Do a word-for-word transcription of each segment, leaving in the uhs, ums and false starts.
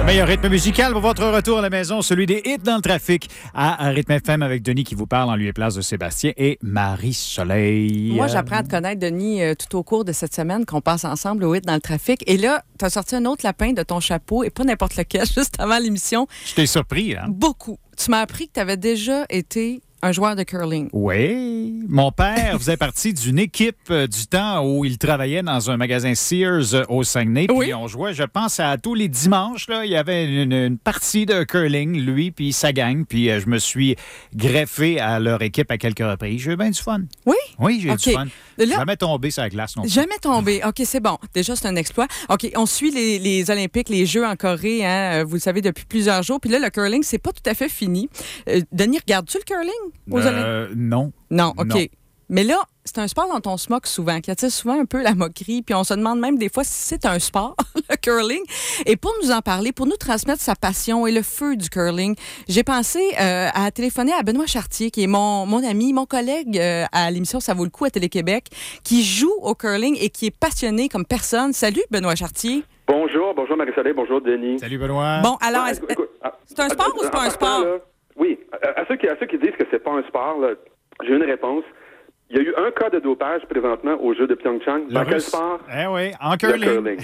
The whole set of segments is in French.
meilleur rythme musical pour votre retour à la maison, celui des hits dans le trafic à Rythme F M avec Denis qui vous parle en lieu et place de Sébastien et Marie-Soleil. Moi, j'apprends à te connaître, Denis, euh, tout au cours de cette semaine qu'on passe ensemble au hit dans le trafic. Et là, tu as sorti un autre lapin de ton chapeau et pas n'importe lequel, juste avant l'émission. Je t'ai surpris, hein? Beaucoup. Tu m'as appris que tu avais déjà été un joueur de curling. Oui. Mon père faisait partie d'une équipe euh, du temps où il travaillait dans un magasin Sears euh, au Saguenay. Puis Oui. on jouait, je pense, à tous les dimanches. Là, il y avait une, une partie de curling, lui puis sa gang. Puis euh, je me suis greffé à leur équipe à quelques reprises. J'ai eu bien du fun. Oui? Oui, j'ai eu OK. du fun. Là- Jamais tombé sur la glace non plus. Jamais tombé. OK, c'est bon. Déjà, c'est un exploit. OK, on suit les, les Olympiques, les Jeux en Corée, hein, vous le savez, depuis plusieurs jours. Puis là, le curling, c'est pas tout à fait fini. Euh, Denis, regardes-tu le curling aux Olympiques? Euh, non. Non, OK. Non. Mais là, c'est un sport dont on se moque souvent, qui attire souvent un peu la moquerie, puis on se demande même des fois si c'est un sport, le curling. Et pour nous en parler, pour nous transmettre sa passion et le feu du curling, j'ai pensé euh, à téléphoner à Benoît Chartier, qui est mon, mon ami, mon collègue euh, à l'émission Ça vaut le coup à Télé-Québec, qui joue au curling et qui est passionné comme personne. Salut, Benoît Chartier. Bonjour, bonjour Marie-Soleil, bonjour Denis. Salut, Benoît. Bon, alors, Ah, est-ce- écoute, écoute, ah, c'est un sport ah, ou c'est pas en un partant, sport? là, oui, à, à ceux qui, à ceux qui disent que c'est pas un sport, là, j'ai une réponse. Il y a eu un cas de dopage présentement aux Jeux de Pyeongchang. Le Dans quel russe. sport? Eh oui, en Le curling. curling.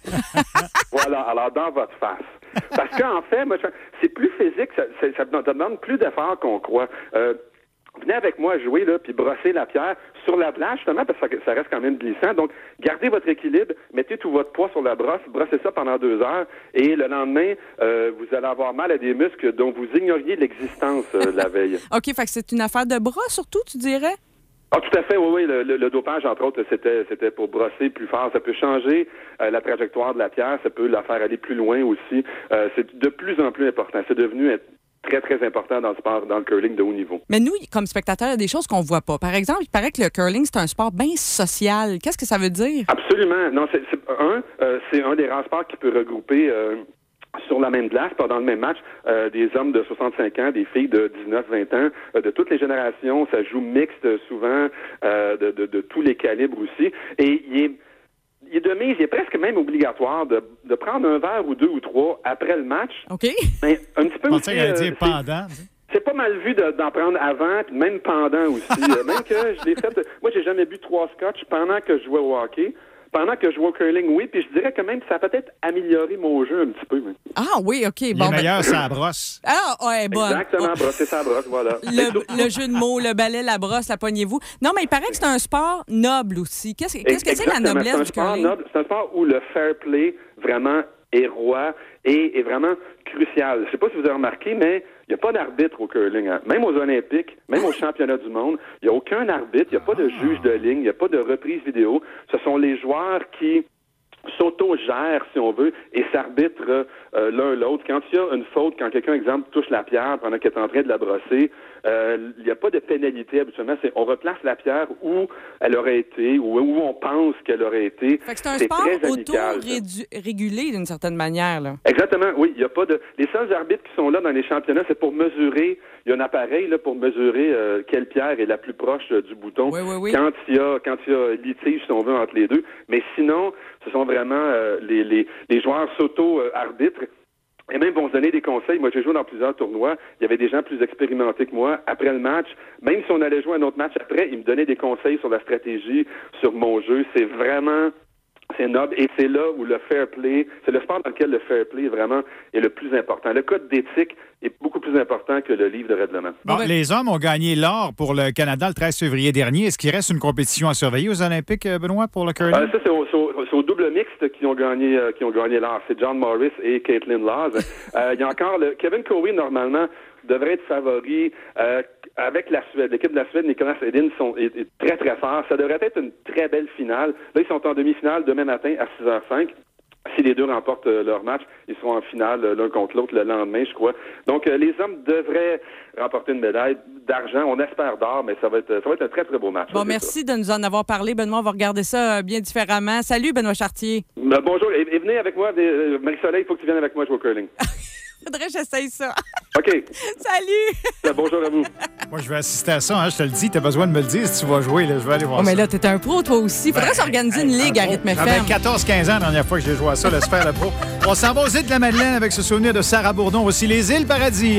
Voilà, alors dans votre face. Parce qu'en fait, moi, je- c'est plus physique, ça, c'est- ça demande plus d'efforts qu'on croit. Euh, venez avec moi jouer, là, puis brosser la pierre sur la plage, justement, parce que ça reste quand même glissant. Donc, gardez votre équilibre, mettez tout votre poids sur la brosse, brossez ça pendant deux heures, et le lendemain, euh, vous allez avoir mal à des muscles dont vous ignoriez l'existence euh, la veille. OK, fait que c'est une affaire de bras surtout, tu dirais? Ah, tout à fait, oui, oui. Le, le, le dopage, entre autres, c'était c'était pour brosser plus fort. Ça peut changer euh, la trajectoire de la pierre, ça peut la faire aller plus loin aussi. Euh, c'est de plus en plus important. C'est devenu très, très important dans le sport, dans le curling de haut niveau. Mais nous, comme spectateurs, il y a des choses qu'on voit pas. Par exemple, il paraît que le curling, c'est un sport bien social. Qu'est-ce que ça veut dire? Absolument. Non, c'est c'est- un, euh, c'est un des rares sports qui peut regrouper euh, sur la même glace, pas dans le même match, euh, des hommes de soixante-cinq ans, des filles de dix-neuf vingt ans, euh, de toutes les générations. Ça joue mixte euh, souvent, euh, de, de, de tous les calibres aussi. Et il est, il est de mise, il est presque même obligatoire de, de prendre un verre ou deux ou trois après le match. OK? Mais un petit peu Je aussi... pensais qu'elle allait euh, dire c'est- pendant. c'est pas mal vu de- d'en prendre avant, puis même pendant aussi. Euh, même que je l'ai fait... Moi, j'ai jamais bu trois scotch pendant que je jouais au hockey. Pendant que je jouais au curling, oui, puis je dirais que même ça a peut-être amélioré mon jeu un petit peu. mais- Ah oui, OK. Il Bon, est ben- meilleur, ça brosse. Ah, ouais, bonne. Exactement, brosser sa brosse, voilà. Le, le jeu de mots, le balai, la brosse, la poignez-vous. Non, mais il paraît que c'est un sport noble aussi. Qu'est-ce qu'est-ce que c'est la Exactement. noblesse C'est un du sport curling? noble. C'est un sport où le fair play vraiment est roi et est vraiment crucial. Je sais pas si vous avez remarqué, mais il n'y a pas d'arbitre au curling. Hein. Même aux Olympiques, même aux championnats du monde, il n'y a aucun arbitre, il n'y a pas de juge de ligne, il n'y a pas de reprise vidéo. Ce sont les joueurs qui s'auto-gèrent, si on veut, et s'arbitrent euh, l'un l'autre. Quand il y a une faute, quand quelqu'un, exemple, touche la pierre pendant qu'il est en train de la brosser, euh, il n'y a pas de pénalité habituellement. C'est, on replace la pierre où elle aurait été, ou où on pense qu'elle aurait été. Fait que c'est un C'est sport très amical, ça. auto-régulé d'une certaine manière. Là. Exactement, oui. Il y a pas de. Les seuls arbitres qui sont là dans les championnats, c'est pour mesurer. Il y a un appareil là pour mesurer euh, quelle pierre est la plus proche euh, du bouton. Oui, oui, oui. Quand il y a quand il y a litige, si on veut, entre les deux. Mais sinon, ce sont vraiment euh, les, les les joueurs s'auto-arbitrent. Et même vont se donner des conseils. Moi, j'ai joué dans plusieurs tournois. Il y avait des gens plus expérimentés que moi. Après le match, même si on allait jouer un autre match après, ils me donnaient des conseils sur la stratégie, sur mon jeu. C'est vraiment... C'est noble et c'est là où le fair play, c'est le sport dans lequel le fair play vraiment est le plus important. Le code d'éthique est beaucoup plus important que le livre de règlement. Bon, ben- les hommes ont gagné l'or pour le Canada le treize février dernier. Est-ce qu'il reste une compétition à surveiller aux Olympiques, Benoît, pour le curling? Euh, ça, c'est au, c'est au- c'est au double mixte qui ont gagné euh, qui ont gagné l'or. C'est John Morris et Caitlin Laws. Euh, il y a encore le Kevin Cowie, normalement, devrait être favori. Euh, avec la Suède, l'équipe de la Suède, Nicolas Edin sont est, est très, très fort. Ça devrait être une très belle finale. Là, ils sont en demi-finale demain matin à six heures cinq. Si les deux remportent euh, leur match, ils seront en finale euh, l'un contre l'autre le lendemain, je crois. Donc, euh, les hommes devraient remporter une médaille d'argent. On espère d'or, mais ça va être, ça va être un très, très beau match. Bon, ça, c'est merci de nous en avoir parlé, Benoît. On va regarder ça euh, bien différemment. Salut, Benoît Chartier. ça. Ben, bonjour. Et, et venez avec moi. euh, Marie-Soleil, il faut que tu viennes avec moi jouer au curling. Faudrait que j'essaye ça. OK. Salut! Bonjour à vous. Moi, je vais assister à ça, hein, je te le dis. T'as besoin de me le dire si tu vas jouer. Là, je vais aller voir Oh, ça. mais là, t'es un pro, toi aussi. Faudrait Ben, s'organiser une hey, ligue à pro. rythme F J'avais M. quatorze quinze ans la dernière fois que j'ai joué à ça, le Sphère le Pro. On s'en va aux îles de la Madeleine avec ce souvenir de Sarah Bourdon. Aussi les îles Paradis.